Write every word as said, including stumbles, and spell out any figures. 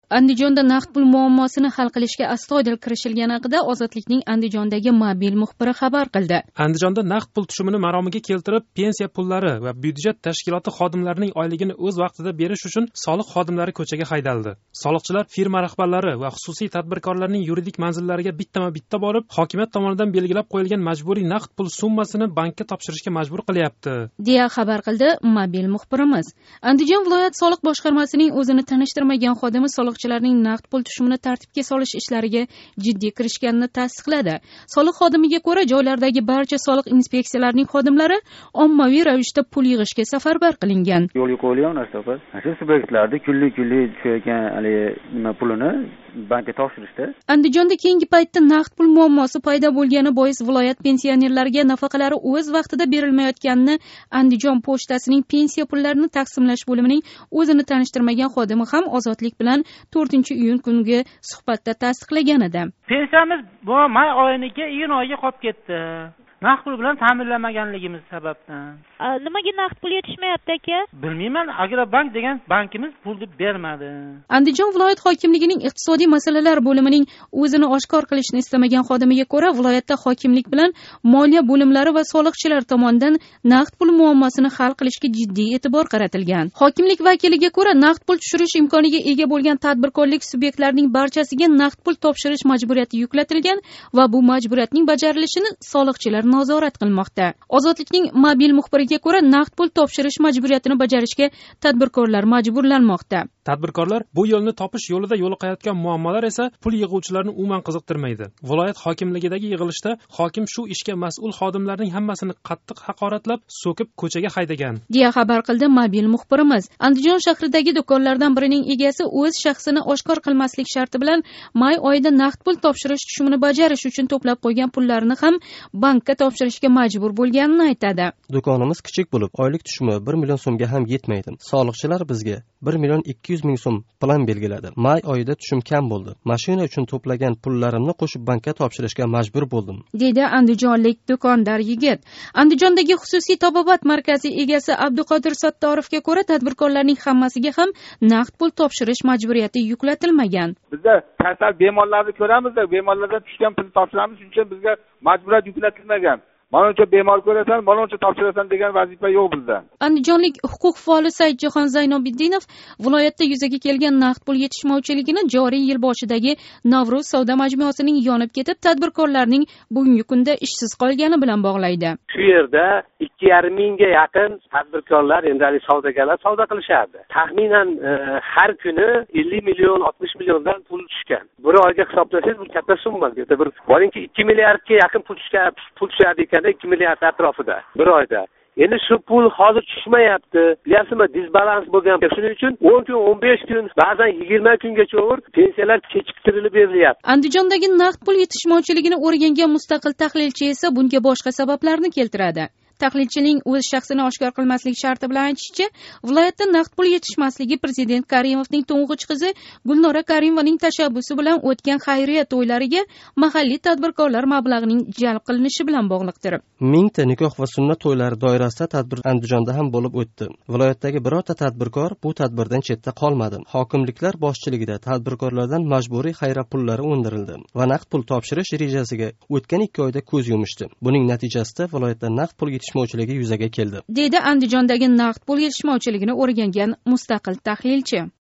Andijonda naqd pul muammosini hal qilishga astoydil kirishilgani haqida Ozodlikning Andijondagi mobil muxbiri xabar qildi. Andijonda naqd pul tushumini maromiga keltirib, pensiya pullari va byudjet tashkiloti xodimlarining oyligini o'z vaqtida berish uchun soliq xodimlari ko'chaga haydaldi. Soliqchilar firma rahbarlari va xususiy tadbirkorlarning yuridik manzillariga bittama-bitta borib, hokimiyat tomonidan belgilab qo'yilgan majburiy naqd pul summasini bankka topshirishga majbur qilyapti, deya xabar qildi mobil muxbirimiz. Andijon viloyat soliq boshqarmasining o'zini tanishtirmagan xodimi soliqchilarning naqd pul tushumini tartibga solish ishlariga jiddiy kirishganini tasdiqladi. Soliq xodimiga ko'ra, joylardagi barcha soliq inspeksiyalarining xodimlari ommaviy ravishda pul yig'ishga safarbar qilingan. Yo'lga qo'yilgan narsa bor. Shu subyektlarda kunlik-kunlik tushayotgan haligi nima pulini bankka topshirishdi. Andijonda keyingi paytda naqd pul muammosi paydo bo'lgani bois viloyat pensionerlariga nafaqalari o'z vaqtida berilmayotganini Andijon pochtasining pensiya pullarini taqsimlash bo'limining o'zini tanishtirmagan xodimi ham Ozodlik bilan to'rtinchi iyun kungi suhbatda tasdiqlagan edi. Pensiyamiz bu may oyiniga iyun oyiga qolib ketdi. Naqd pul bilan ta'minlamaganligimiz sababdan. Nimaga naqd pul yetishmayapti aka? Bilmayman, Agrobank degan bankimiz pulni bermadi. Andijon viloyat hokimligining iqtisodiy masalalar bo'limining o'zini oshkor qilishni istamagan xodimiga ko'ra, viloyatda hokimlik bilan moliya bo'limlari va soliqchilar tomonidan naqd pul muammosini hal qilishga jiddiy e'tibor qaratilgan. Hokimlik vakiliga ko'ra, naqd pul tushirish imkoniga ega bo'lgan tadbirkorlik subyektlarining barchasiga naqd pul topshirish majburiyati yuklatilgan va bu majburiyatning bajarilishini soliqchilar nazorat qilmoqda. Ozodlikning mobil muxbiriga ko'ra, naqd pul topshirish majburiyatini bajarishga tadbirkorlar majburlanmoqda. Tadbirkorlar bu yo'lni topish yo'lida yo'liqayotgan muammolar esa pul yig'uvchilarni umuman qiziqtirmaydi. Viloyat hokimligidagi yig'ilishda hokim shu ishga mas'ul xodimlarning hammasini qattiq haqoratlab, so'kib ko'chaga haydagan, deya xabar qildi mobil muxbirimiz. Andijon shahridagi do'konlardan birining egasi o'z shaxsini oshkor qilmaslik sharti bilan may oyida naqd pul topshirish tushumini bajarish uchun to'plab qo'ygan pullarini ham bankka topshirishga majbur bo'lganini aytadi. Do'konimiz kichik bo'lib, oylik tushumi bir million so'mga ham yetmaydi. Soliqchilar bizga bir million ikki yuz ming so'm plan belgiladi. May oyida tushum kam bo'ldi. Mashina uchun to'plagan pullarimni qo'shib bankka topshirishga majbur bo'ldim, dedi andijonlik do'kondor yigit. Andijondagi xususiy tabobat markazi egasi Abduqodir Sattorovga ko'ra, tadbirkorlarning hammasiga ham naqd pul topshirish majburiyati yuklatilmagan. Bizda kasal bemorlarni ko'ramizda, bemorlardan tushgan pulni topshiramiz, shuning uchun bizga majburiyat yuklatilmagan. Mana uncha bemor ko'rasan, mana uncha topshirasan degan vazifa yo'q bizda. Andijonlik huquq faoli Saidjahon Zaynobiddinov viloyatda yuzaga kelgan naqd pul yetishmovchiligini joriy yil boshidagi Navro'z savdo majmuasining yonib ketib, tadbirkorlarning bugungi kunda ishsiz qolgani bilan bog'laydi. Shu yerda ikki yarim mingga yaqin tadbirkorlar, endi savdogarlar savdo qilishardi. Taxminan e, har kuni ellik million, oltmish milliondan pul tushgan. Bir oyga hisoblasangiz bu katta summa. Bir boringki ikki milliardga yaqin pul tushgan, pul tushadi ekan, ikki milliard atrofida bir oyda. Endi shu pul hozir tushmayapti. Bilasizmi, disbalans bo'lgan. Shuning uchun o'n kun, o'n besh kun, ba'zan yigirma kungacha o'r pensiyalar kechiktirilib berilyapti. Andijondagi naqd pul yetishmovchiligini o'rgangan mustaqil tahlilchi esa bunga boshqa sabablarni keltiradi. Tahlilchining o'z shaxsini oshkor qilmaslik sharti bilan aytishicha, viloyatda naqd pul yetishmasligi prezident Karimovning to'ng'ich qizi Gulnora Karimovaning tashabbusi bilan o'tgan xayriya to'ylariga mahalliy tadbirkorlar mablag'ining jalb qilinishi bilan bog'liqdir. Mingta nikoh va sunnat to'ylari doirasida tadbir Andijonda ham bo'lib o'tdi. Viloyatdagi birorta tadbirkor bu tadbirdan chetda qolmadi. Hokimliklar boshchiligida tadbirkorlardan majburiy xayriya pullari undirildi va naqd pul topshirish rejasiga o'tgan ikki oyda ko'z yumishdi. Buning natijasida viloyatda naqd pul yetishmovchiligi yuzaga keldi, dedi Andijondagi naqd pul yetishmovchiligini o'rgangan mustaqil tahlilchi.